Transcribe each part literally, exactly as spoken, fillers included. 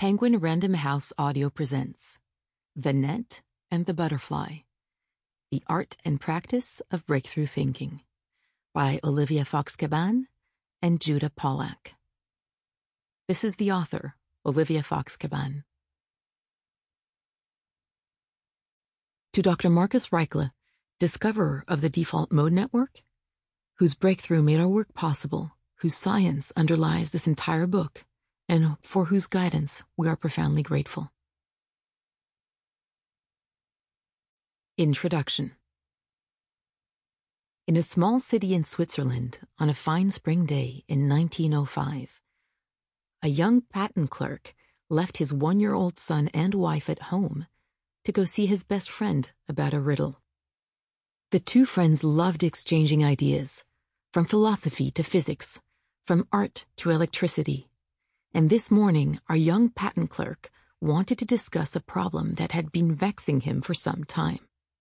Penguin Random House Audio presents The Net and the Butterfly, The Art and Practice of Breakthrough Thinking by Olivia Fox-Cabane and Judah Pollack. This is the author, Olivia Fox-Cabane. To Doctor Marcus Reichle, discoverer of the default mode network, whose breakthrough made our work possible, whose science underlies this entire book, and for whose guidance we are profoundly grateful. Introduction. In a small city in Switzerland, on a fine spring day in nineteen oh five, a young patent clerk left his one-year-old son and wife at home to go see his best friend about a riddle. The two friends loved exchanging ideas, from philosophy to physics, from art to electricity. And this morning, our young patent clerk wanted to discuss a problem that had been vexing him for some time.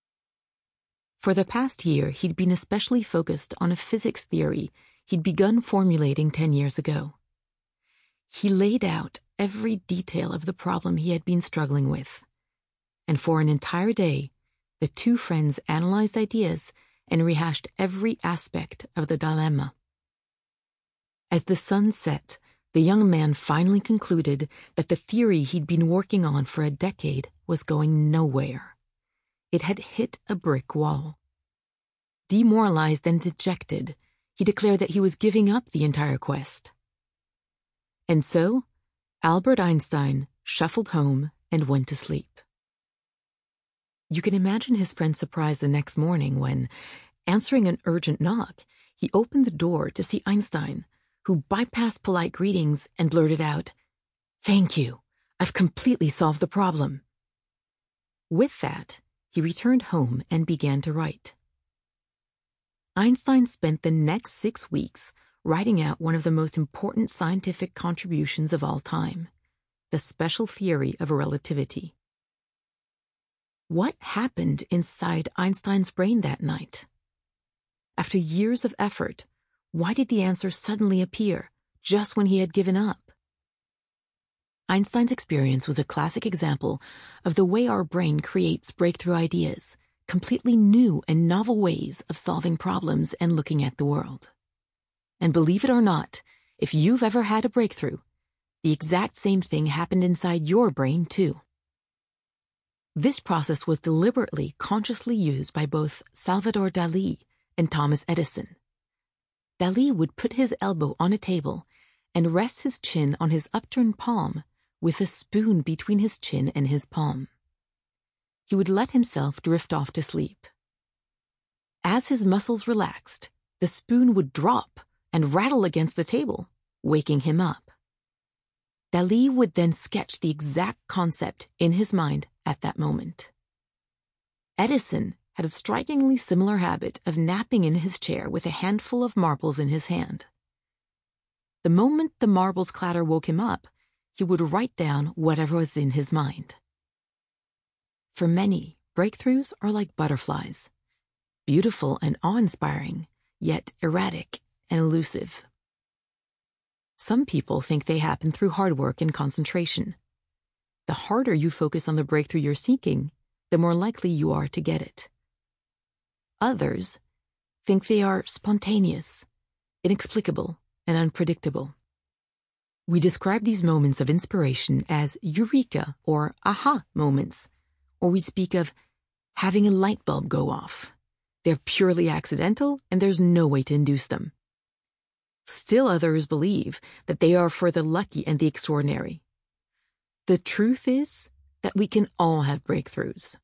For the past year, he'd been especially focused on a physics theory he'd begun formulating ten years ago. He laid out every detail of the problem he had been struggling with, and for an entire day, the two friends analyzed ideas and rehashed every aspect of the dilemma. As the sun set, the young man finally concluded that the theory he'd been working on for a decade was going nowhere. It had hit a brick wall. Demoralized and dejected, he declared that he was giving up the entire quest. And so, Albert Einstein shuffled home and went to sleep. You can imagine his friend's surprise the next morning when, answering an urgent knock, he opened the door to see Einstein, who bypassed polite greetings and blurted out, "Thank you, I've completely solved the problem." With that, he returned home and began to write. Einstein spent the next six weeks writing out one of the most important scientific contributions of all time, the special theory of relativity. What happened inside Einstein's brain that night? After years of effort, why did the answer suddenly appear, just when he had given up? Einstein's experience was a classic example of the way our brain creates breakthrough ideas, completely new and novel ways of solving problems and looking at the world. And believe it or not, if you've ever had a breakthrough, the exact same thing happened inside your brain too. This process was deliberately, consciously used by both Salvador Dalí and Thomas Edison. Dalí would put his elbow on a table and rest his chin on his upturned palm with a spoon between his chin and his palm. He would let himself drift off to sleep. As his muscles relaxed, the spoon would drop and rattle against the table, waking him up. Dalí would then sketch the exact concept in his mind at that moment. Edison had a strikingly similar habit of napping in his chair with a handful of marbles in his hand. The moment the marbles' clatter woke him up, he would write down whatever was in his mind. For many, breakthroughs are like butterflies, beautiful and awe-inspiring, yet erratic and elusive. Some people think they happen through hard work and concentration. The harder you focus on the breakthrough you're seeking, the more likely you are to get it. Others think they are spontaneous, inexplicable, and unpredictable. We describe these moments of inspiration as eureka or aha moments, or we speak of having a light bulb go off. They're purely accidental and there's no way to induce them. Still others believe that they are for the lucky and the extraordinary. The truth is that we can all have breakthroughs.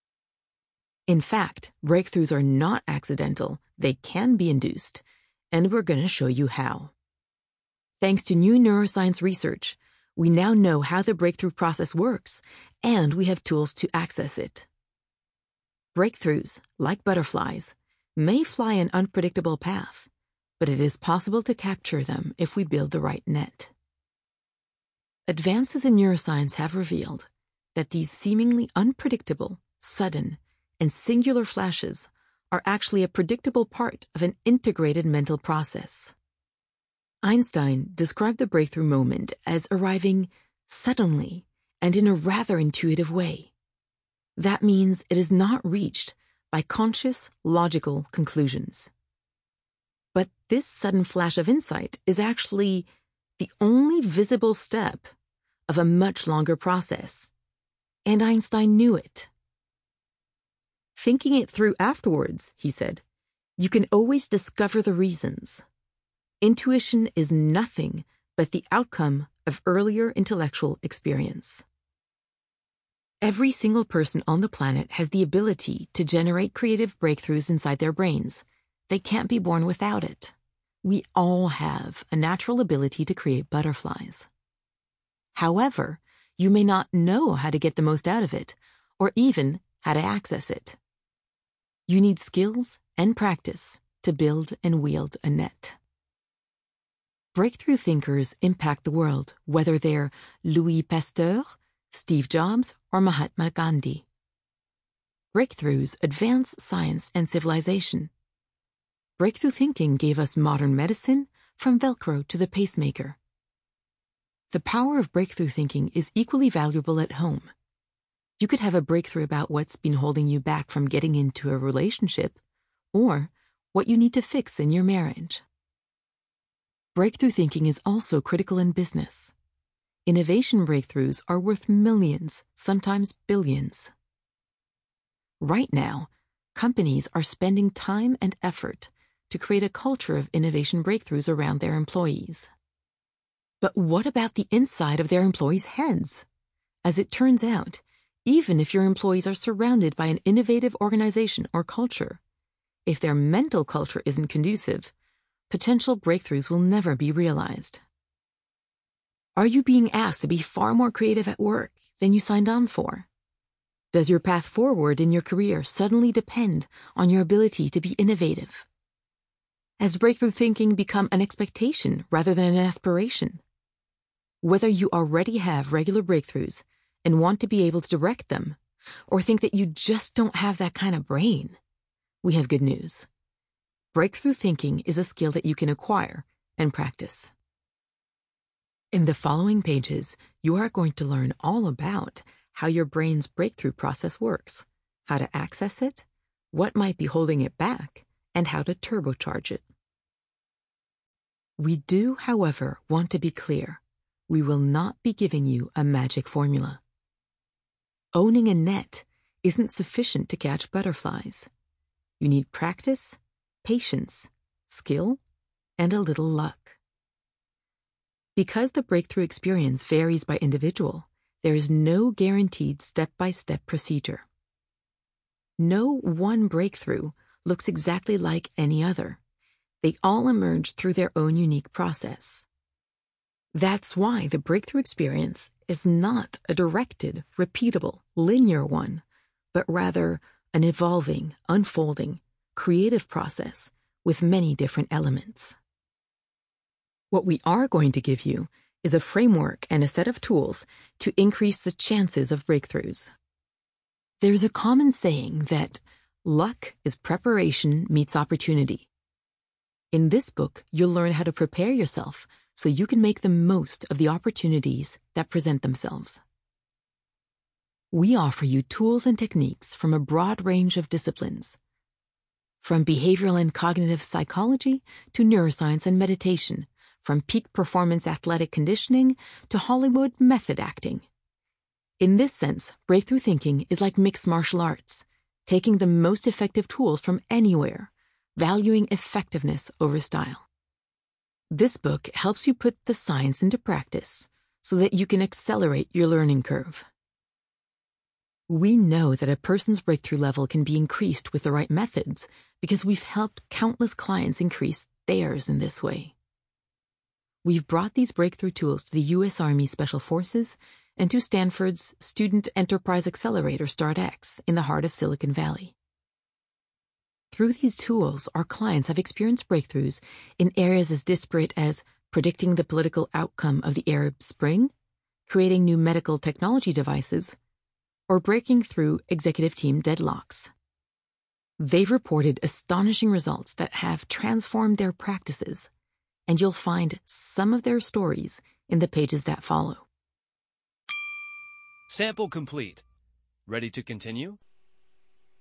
In fact, breakthroughs are not accidental, they can be induced, and we're going to show you how. Thanks to new neuroscience research, we now know how the breakthrough process works, and we have tools to access it. Breakthroughs, like butterflies, may fly an unpredictable path, but it is possible to capture them if we build the right net. Advances in neuroscience have revealed that these seemingly unpredictable, sudden, and singular flashes are actually a predictable part of an integrated mental process. Einstein described the breakthrough moment as arriving suddenly, and in a rather intuitive way. That means it is not reached by conscious, logical conclusions. But this sudden flash of insight is actually the only visible step of a much longer process, and Einstein knew it. Thinking it through afterwards, he said, you can always discover the reasons. Intuition is nothing but the outcome of earlier intellectual experience. Every single person on the planet has the ability to generate creative breakthroughs inside their brains. They can't be born without it. We all have a natural ability to create butterflies. However, you may not know how to get the most out of it, or even how to access it. You need skills and practice to build and wield a net. Breakthrough thinkers impact the world, whether they're Louis Pasteur, Steve Jobs, or Mahatma Gandhi. Breakthroughs advance science and civilization. Breakthrough thinking gave us modern medicine, from Velcro to the pacemaker. The power of breakthrough thinking is equally valuable at home. You could have a breakthrough about what's been holding you back from getting into a relationship, or what you need to fix in your marriage. Breakthrough thinking is also critical in business. Innovation breakthroughs are worth millions, sometimes billions. Right now, companies are spending time and effort to create a culture of innovation breakthroughs around their employees. But what about the inside of their employees' heads? As it turns out, even if your employees are surrounded by an innovative organization or culture, if their mental culture isn't conducive, potential breakthroughs will never be realized. Are you being asked to be far more creative at work than you signed on for? Does your path forward in your career suddenly depend on your ability to be innovative? Has breakthrough thinking become an expectation rather than an aspiration? Whether you already have regular breakthroughs and want to be able to direct them, or think that you just don't have that kind of brain, we have good news. Breakthrough thinking is a skill that you can acquire and practice. In the following pages, you are going to learn all about how your brain's breakthrough process works, how to access it, what might be holding it back, and how to turbocharge it. We do, however, want to be clear. We will not be giving you a magic formula. Owning a net isn't sufficient to catch butterflies. You need practice, patience, skill, and a little luck. Because the breakthrough experience varies by individual, there is no guaranteed step-by-step procedure. No one breakthrough looks exactly like any other. They all emerge through their own unique process. That's why the breakthrough experience is not a directed, repeatable, linear one, but rather an evolving, unfolding, creative process with many different elements. What we are going to give you is a framework and a set of tools to increase the chances of breakthroughs. There's a common saying that luck is preparation meets opportunity. In this book, you'll learn how to prepare yourself so you can make the most of the opportunities that present themselves. We offer you tools and techniques from a broad range of disciplines, from behavioral and cognitive psychology to neuroscience and meditation, from peak performance athletic conditioning to Hollywood method acting. In this sense, breakthrough thinking is like mixed martial arts, taking the most effective tools from anywhere, valuing effectiveness over style. This book helps you put the science into practice so that you can accelerate your learning curve. We know that a person's breakthrough level can be increased with the right methods because we've helped countless clients increase theirs in this way. We've brought these breakthrough tools to the U S Army Special Forces and to Stanford's Student Enterprise Accelerator StartX in the heart of Silicon Valley. Through these tools, our clients have experienced breakthroughs in areas as disparate as predicting the political outcome of the Arab Spring, creating new medical technology devices, or breaking through executive team deadlocks. They've reported astonishing results that have transformed their practices, and you'll find some of their stories in the pages that follow. Sample complete. Ready to continue?